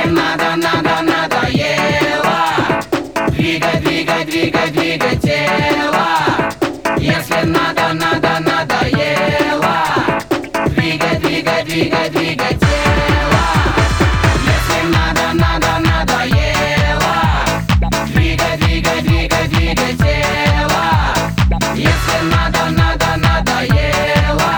Если надоело, двигай тело. Если надоело, двигай тело. Если надоело, двигай тело. Если надоело,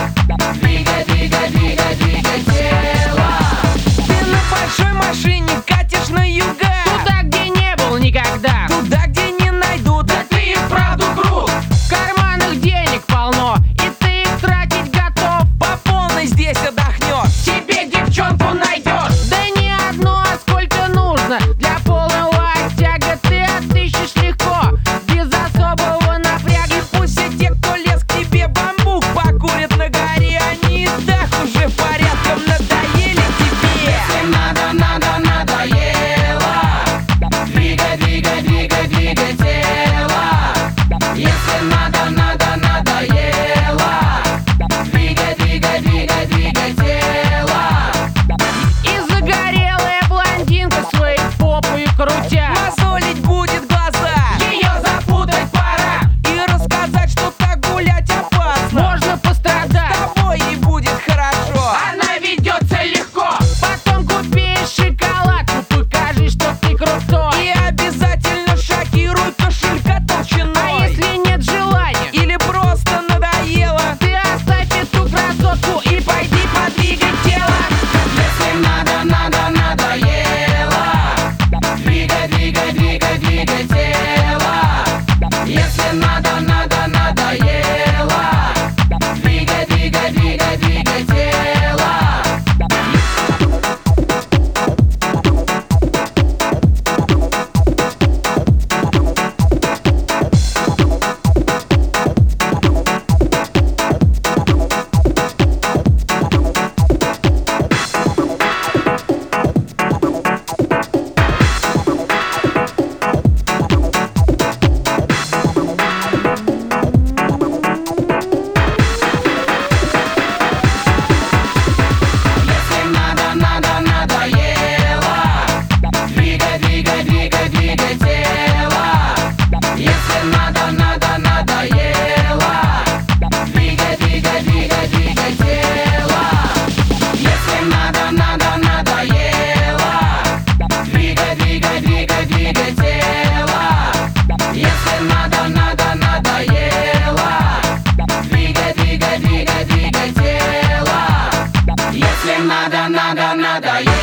двигай тело. Ты на большой машине катишь на юга, Туда, где не был никогда. туда, где не найдут. Да ты и вправду крут. В карманах денег полно, и ты их тратить готов. По полной здесь отдохнешь. Тебе девчонку найдешь. Да не одну, а сколько нужно. Для полного оттяга ты отыщешь легко, без особого напряга. И пусть все те, кто лез к тебе, бамбук покурят на горе. Они и так уже порядком надоели тебе. Если надоело, двигай тело. Если надоело, двигай тело. И загорелая блондинка своей попой крутя Мозолить будет глаза Ее запутать пора. и рассказать, что так гулять опасно. можно С пострадать. тобой ей будет хорошо. Она ведется легко. Потом купишь шоколадку, покажи, что ты крутой. И обязательно шокируй кошелька А толщиной. если нет желания, Или просто надоело, ты оставь эту красотку и пойди подвигай тело. Если надоело, двигай тело. Если надоело, двигай тело. Если надоело, двигай тело. Если надоело, двигай тело. Если надоело, двигай тело. Если надоело, двигай тело. Если надоело.